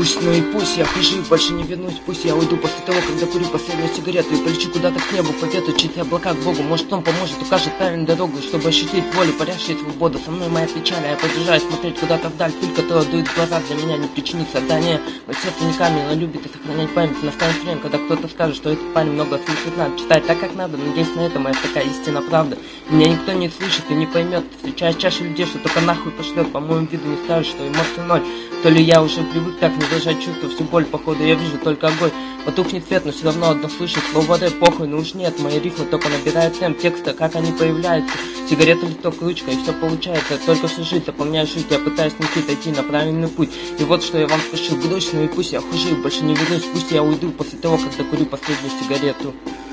Пусть, ну и пусть я хожу, больше не вернусь. Пусть я уйду после того, когда курю последнюю сигарету и полечу куда-то к небу, по ветру, чьи облака к Богу. Может, он поможет, укажет правильную дорогу, чтобы ощутить волю, парящую свободу. Со мной моя печаль, а я продолжаю смотреть куда-то вдаль. Пыль, которая дует в глаза, для меня не причинит страдания. Мое сердце не камень, но любит и сохранять память. Настанет время, когда кто-то скажет, что этот парень много слышит надо. Читать так, как надо, надеюсь на это, моя такая истина правда. Меня никто не слышит и не поймет. Встречая чашу людей, что только нахуй пошлет. По моему виду не скажешь, что эмоций ноль. То ли я уже привык так не выражать чувства, всю боль, походу я вижу только огонь. Потухнет свет, но все равно одно слышу, слово дай похуй, но уж нет, мои рифмы только набирают темп текста, как они появляются. Сигарета, листок, ручка, и все получается, я только всю жизнь заполняю шить, я пытаюсь найти на правильный путь. И вот что я вам спешил, грустно, и пусть я хуже, больше не вернусь, пусть я уйду после того, когда курю последнюю сигарету.